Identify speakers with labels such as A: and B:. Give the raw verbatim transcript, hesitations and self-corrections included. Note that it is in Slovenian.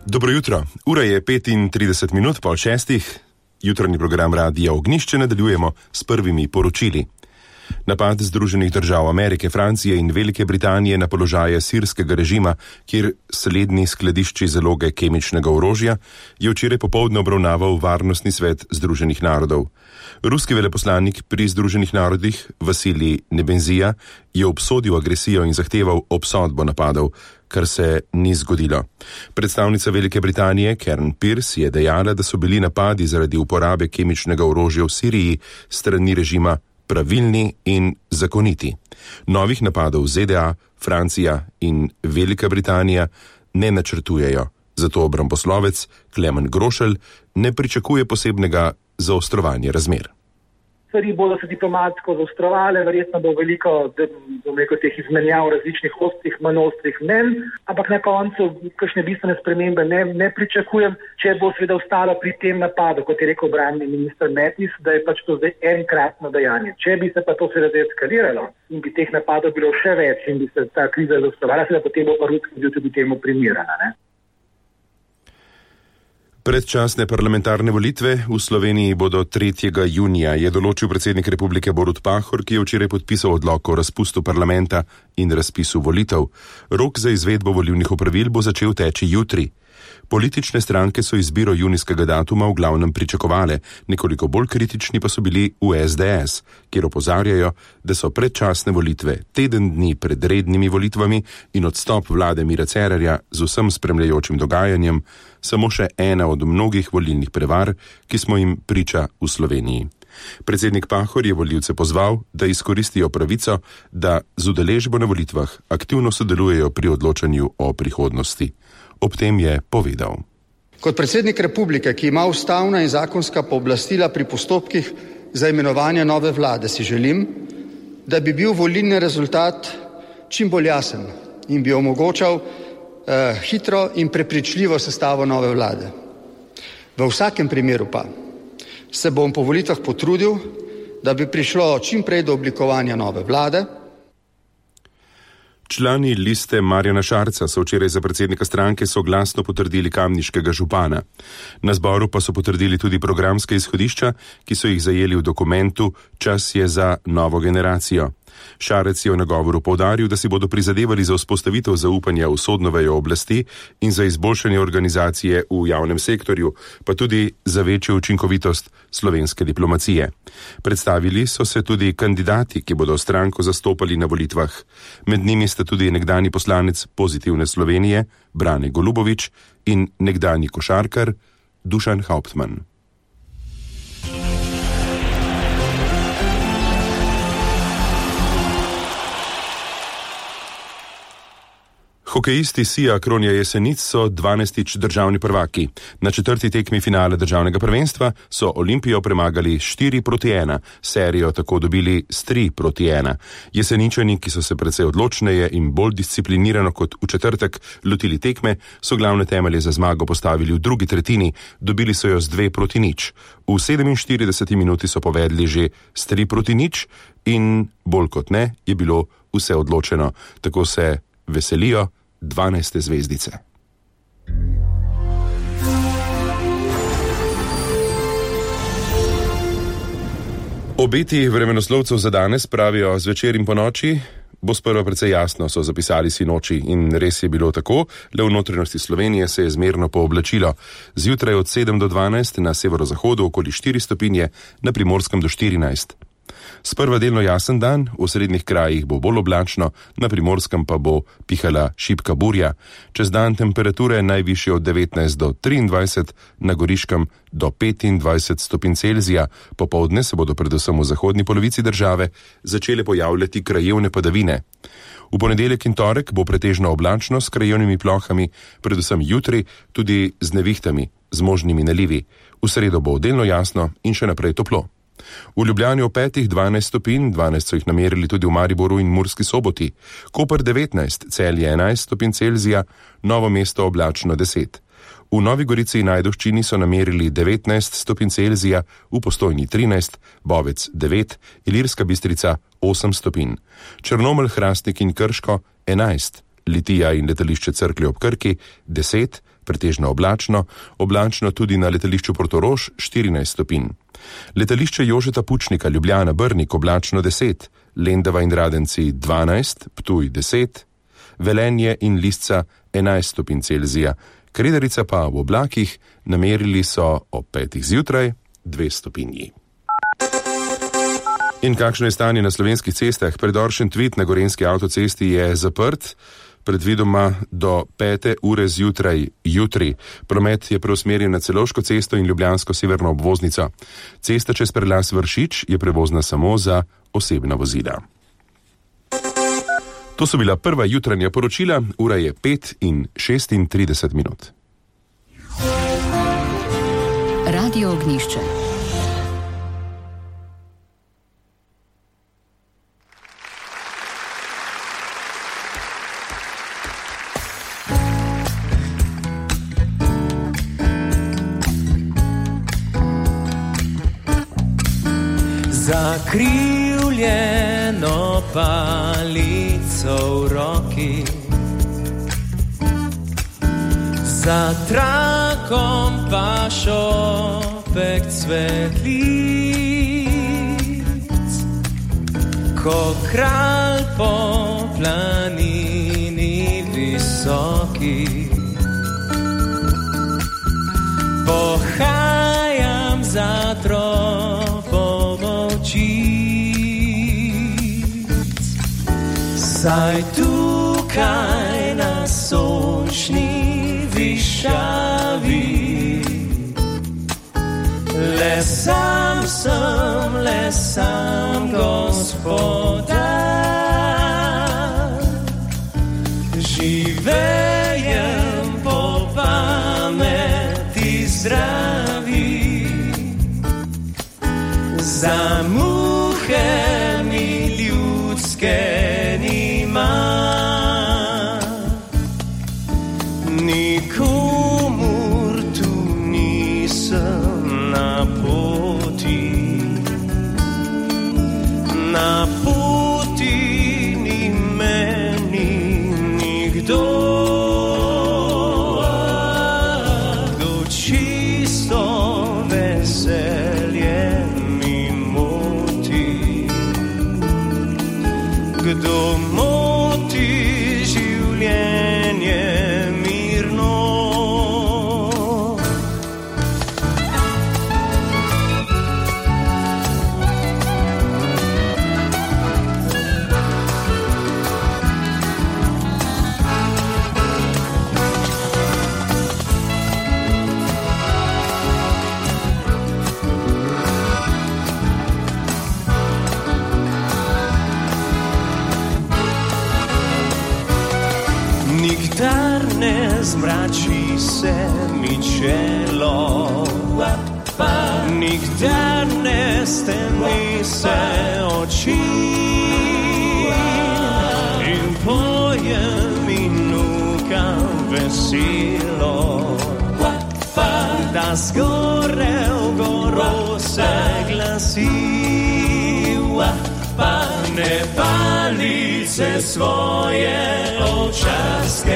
A: Dobro jutro. Ura je petintrideset minut pol šestih. Jutranji program Radia Ognjišče nadaljujemo s prvimi poročili. Napad Združenih držav Amerike, Francije in Velike Britanije na položaje sirskega režima, kjer slednji skladišči zaloge kemičnega orožja, je včeraj popoldne obravnaval Varnostni svet Združenih narodov. Ruski veleposlanik pri Združenih narodih, Vasilij Nebenzija, je obsodil agresijo in zahteval obsodbo napadov, kar se ni zgodilo. Predstavnica Velike Britanije, Karen Pierce, je dejala, da so bili napadi zaradi uporabe kemičnega orožja v Siriji strani režima pravilni in zakoniti. Novih napadov Z D A, Francija in Velika Britanija ne načrtujejo, zato obramboslovec Klemen Grošelj ne pričakuje posebnega zaostrovanja razmer.
B: Stvari bodo se diplomatsko zaostrovale, verjetno bo veliko, bom rekel, teh izmenjav različnih ostrih, manj ostrih mnenj, ampak na koncu kakšne bistvene spremembe ne, ne pričakujem, če bo seveda ostalo pri tem napadu, kot je rekel obrambni minister Mattis, da je pač to zdaj enkratno dejanje. Če bi se pa to seveda eskaliralo in bi teh napadov bilo še več in bi se ta kriza zaostrovala, seveda potem bo pa Ruski bil tudi temu primirana, ne?
A: Predčasne parlamentarne volitve v Sloveniji bodo tretjega junija, je določil predsednik Republike Borut Pahor, ki je včeraj podpisal odlok o razpustu parlamenta in razpisu volitev. Rok za izvedbo volilnih opravil bo začel teči jutri. Politične stranke so izbiro junijskega datuma v glavnem pričakovale, nekoliko bolj kritični pa so bili v S D S, kjer opozarjajo, da so predčasne volitve teden dni pred rednimi volitvami in odstop vlade Mira Cerarja z vsem spremljajočim dogajanjem samo še ena od mnogih volilnih prevar, ki smo jim priča v Sloveniji. Predsednik Pahor je volivce pozval, da izkoristijo pravico, da z udeležbo na volitvah aktivno sodelujejo pri odločanju o prihodnosti. Ob tem je povedal.
C: Kot predsednik republike, ki ima ustavna in zakonska pooblastila pri postopkih za imenovanje nove vlade, si želim, da bi bil volilni rezultat čim bolj jasen in bi omogočal eh, hitro in prepričljivo sestavo nove vlade. V vsakem primeru pa se bom po volitvah potrudil, da bi prišlo čim prej do oblikovanja nove vlade.
A: Člani liste Marjana Šarca so včeraj za predsednika stranke soglasno potrdili kamniškega župana. Na zboru pa so potrdili tudi programske izhodišča, ki so jih zajeli v dokumentu Čas je za novo generacijo. Šarec je v nagovoru poudaril, da si bodo prizadevali za vzpostavitev zaupanja v sodno vejo oblasti in za izboljšanje organizacije v javnem sektorju, pa tudi za večjo učinkovitost slovenske diplomacije. Predstavili so se tudi kandidati, ki bodo stranko zastopali na volitvah. Med njimi sta tudi nekdani poslanec Pozitivne Slovenije Brane Golubović in nekdani košarkar Dušan Hauptmann. Hokejisti Sija Kronja Jesenic so dvanajstič državni prvaki. Na četrti tekmi finale državnega prvenstva so Olimpijo premagali štiri proti ena, serijo tako dobili s tri proti ena. Jeseničani, ki so se precej odločneje in bolj disciplinirano kot v četrtek lotili tekme, so glavne temelje za zmago postavili v drugi tretjini, dobili so jo z dve proti nič. V sedeminštirideseti minuti so povedli že s tri proti nič in bolj kot ne je bilo vse odločeno. Tako se veselijo dvanajste zvezdice. Obeti vremenoslovcev za danes pravijo zvečer in ponoči. Bo sprva precej jasno, so zapisali sinoči in res je bilo tako, le v notranjosti Slovenije se je zmerno pooblačilo. Zjutraj od sedem do dvanajst, na severozahodu okoli štiri stopinje, na Primorskem do štirinajst. Sprva delno jasen dan, v srednjih krajih bo bolj oblačno, na Primorskem pa bo pihala šibka burja. Čez dan temperature najvišje od devetnajst do triindvajset, na Goriškem do petindvajset stopinj Celzija. Popoldne se bodo predvsem v zahodni polovici države začele pojavljati krajevne padavine. V ponedeljek in torek bo pretežno oblačno s krajevnimi plohami, predvsem jutri tudi z nevihtami, z možnimi nalivi. V sredo bo delno jasno in še naprej toplo. V Ljubljani ob petih dvanajst stopinj, dvanajst so jih namerili tudi v Mariboru in Murski Soboti. Koper devetnajst, Celje enajst stopinj Celzija, Novo mesto oblačno deset. V Novi Gorici in Ajdovščini so namerili devetnajst stopinj Celzija, v Postojni trinajst, Bovec devet, Ilirska Bistrica osem stopinj. Črnomelj, Hrastnik in Krško enajst, Litija in letališče Cerklje ob Krki deset, pretežno oblačno, oblačno tudi na letališču Portorož štirinajst stopinj. Letališče Jožeta Pučnika Ljubljana Brnik oblačno deset, Lendava in Radenci dvanajst, Ptuj deset, Velenje in Lisca enajst stopinj Celzija, Kredarica pa v oblakih namerili so ob petih zjutraj dve stopinji. In kakšno je stanje na slovenskih cestah? Predor Šentvid na Gorenjski avtocesti je zaprt, predvidoma do pete ure zjutraj jutri. Promet je preusmerjen na Celovško cesto in Ljubljansko severno obvoznico. Cesta čez prelaz Vršič je prevozna samo za osebna vozila. To so bila prva jutranja poročila, ura je pet in šestintrideset minut.
D: Radio Ognjišče.
E: Zakrivljeno palico v roki, za trakom pa šopek cvetlic, ko kralj po planini visoki. Pohajam za tropom očic, saj tukaj na sončni višavi le sam sem, le sam gospodar. Živejem po pameti zdravi, za muhe mi ljudske nima. Nikomur tu nisem na poti, na poti ni meni nikdo. Do čisto veselje mi moti, kdo moti življenje mirno. Nikdar ne zmrači se mi čelo, nikdar ne stemi se oči, in pojem in nukam veselo, da zgore v goro se glasi. Ne palice svoje ovčarske